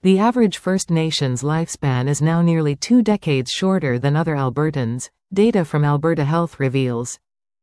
The average First Nations lifespan is now nearly 2 decades shorter than other Albertans, data from Alberta Health reveals.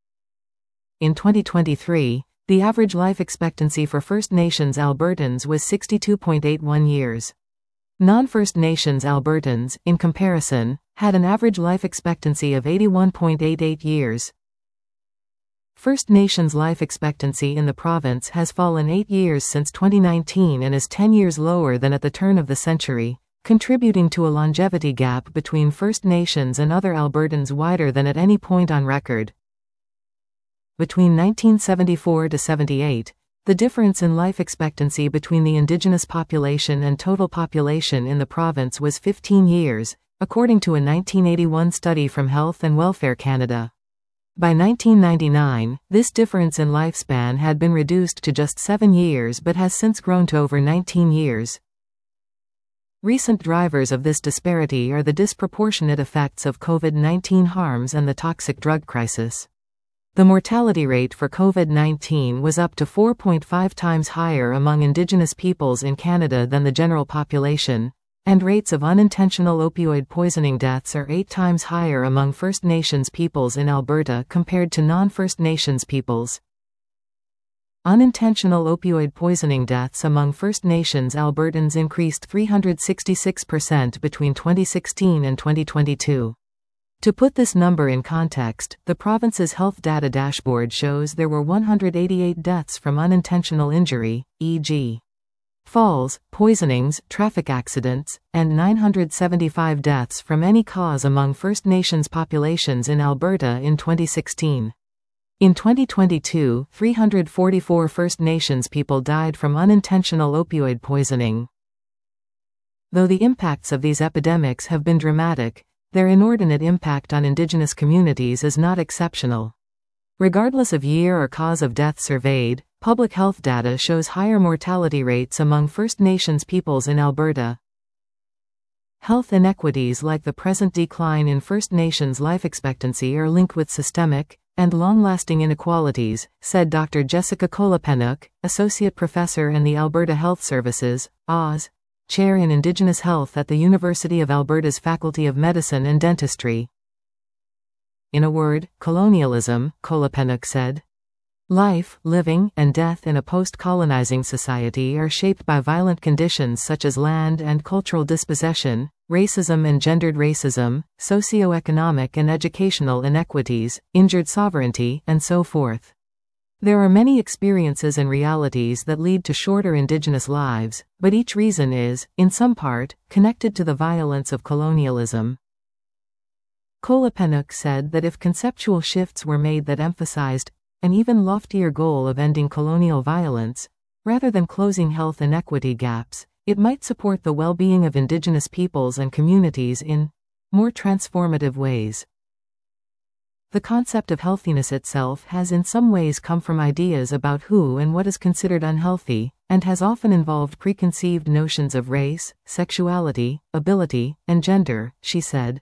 In 2023, the average life expectancy for First Nations Albertans was 62.81 years. Non-First Nations Albertans, in comparison, had an average life expectancy of 81.88 years. First Nations life expectancy in the province has fallen 8 years since 2019 and is 10 years lower than at the turn of the century, contributing to a longevity gap between First Nations and other Albertans wider than at any point on record. Between 1974 to 78, the difference in life expectancy between the Indigenous population and total population in the province was 15 years, according to a 1981 study from Health and Welfare Canada. By 1999, this difference in lifespan had been reduced to just 7 years but has since grown to over 19 years. Recent drivers of this disparity are the disproportionate effects of COVID-19 harms and the toxic drug crisis. The mortality rate for COVID-19 was up to 4.5 times higher among Indigenous peoples in Canada than the general population, and rates of unintentional opioid poisoning deaths are 8 times higher among First Nations peoples in Alberta compared to non-First Nations peoples. Unintentional opioid poisoning deaths among First Nations Albertans increased 366% between 2016 and 2022. To put this number in context, the province's health data dashboard shows there were 188 deaths from unintentional injury, e.g. falls, poisonings, traffic accidents, and 975 deaths from any cause among First Nations populations in Alberta in 2016. In 2022, 344 First Nations people died from unintentional opioid poisoning. Though the impacts of these epidemics have been dramatic, their inordinate impact on Indigenous communities is not exceptional. Regardless of year or cause of death surveyed, public health data shows higher mortality rates among First Nations peoples in Alberta. Health inequities like the present decline in First Nations life expectancy are linked with systemic and long-lasting inequalities, said Dr. Jessica Kolopenuk, Associate Professor in the Alberta Health Services, Oz, Chair in Indigenous Health at the University of Alberta's Faculty of Medicine and Dentistry. In a word, colonialism, Kolopenuk said. Life, living, and death in a post-colonizing society are shaped by violent conditions such as land and cultural dispossession, racism and gendered racism, socio-economic and educational inequities, injured sovereignty, and so forth. There are many experiences and realities that lead to shorter Indigenous lives, but each reason is, in some part, connected to the violence of colonialism. Kolopenuk said that if conceptual shifts were made that emphasized an even loftier goal of ending colonial violence, rather than closing health inequity gaps, it might support the well-being of Indigenous peoples and communities in more transformative ways. The concept of healthiness itself has in some ways come from ideas about who and what is considered unhealthy, and has often involved preconceived notions of race, sexuality, ability, and gender, she said.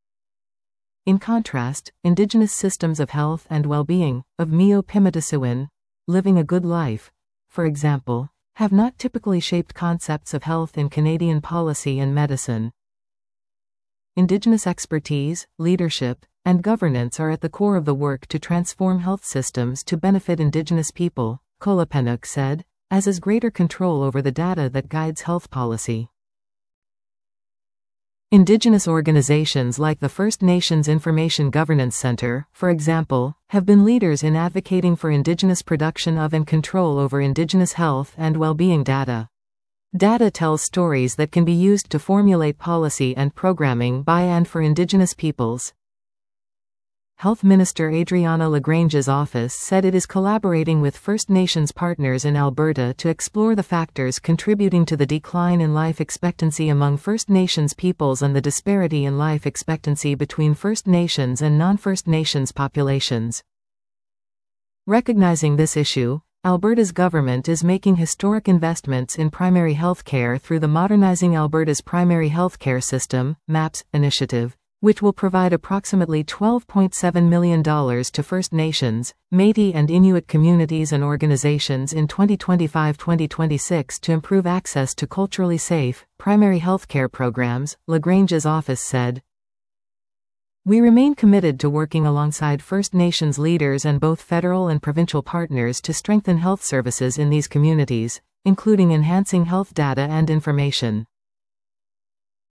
In contrast, Indigenous systems of health and well-being, of Mio Pimitasuin, living a good life, for example, have not typically shaped concepts of health in Canadian policy and medicine. Indigenous expertise, leadership, and governance are at the core of the work to transform health systems to benefit Indigenous people, Kolopenuk said, as is greater control over the data that guides health policy. Indigenous organizations like the First Nations Information Governance Center, for example, have been leaders in advocating for Indigenous production of and control over Indigenous health and well-being data. Data tells stories that can be used to formulate policy and programming by and for Indigenous peoples. Health Minister Adriana Lagrange's office said it is collaborating with First Nations partners in Alberta to explore the factors contributing to the decline in life expectancy among First Nations peoples and the disparity in life expectancy between First Nations and non-First Nations populations. Recognizing this issue, Alberta's government is making historic investments in primary health care through the Modernizing Alberta's Primary Health Care System (MAPS) initiative, which will provide approximately $12.7 million to First Nations, Métis and Inuit communities and organizations in 2025-2026 to improve access to culturally safe, primary healthcare programs, Lagrange's office said. We remain committed to working alongside First Nations leaders and both federal and provincial partners to strengthen health services in these communities, including enhancing health data and information.